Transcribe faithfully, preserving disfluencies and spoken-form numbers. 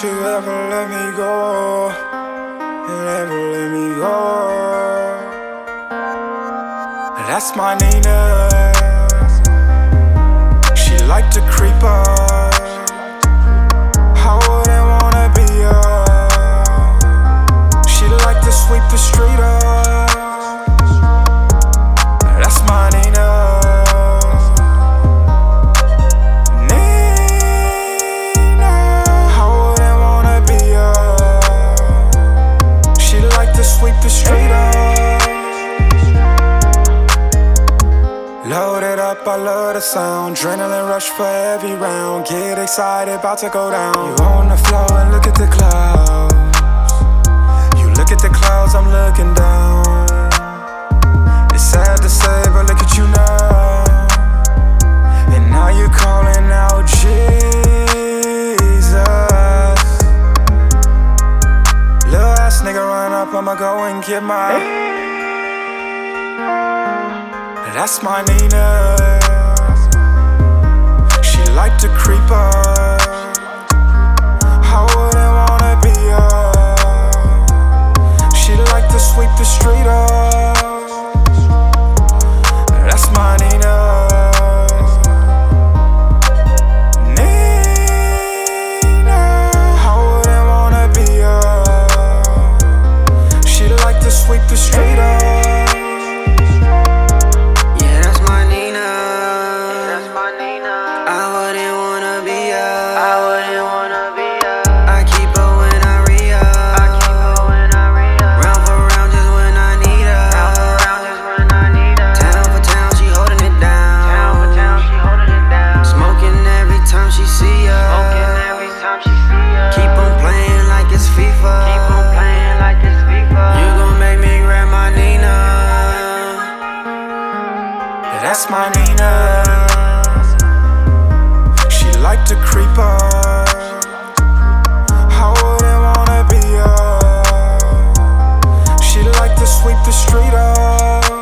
you ever let me go, and ever let me go. That's my Nina. She like to creep up. I wouldn't wanna be her. She like to sweep the street up. That's my Nina. Nina. I wouldn't wanna be her. She like to sweep the street up. Loaded up, I love the sound. Adrenaline rush for every round. Get excited, about to go down. You on the floor and look at the clouds. You look at the clouds, I'm looking down. It's sad to say, but look at you now. And now you're calling out Jesus. Little ass nigga run up, I'ma go and get my. That's my Nina. She like to creep up. I wouldn't wanna be her. She like to sweep the street up. That's my Nina. Nina. I wouldn't wanna be her. She like to sweep the street up. That's my Nina. She like to creep up. I wouldn't wanna be her. She like to sweep the street up.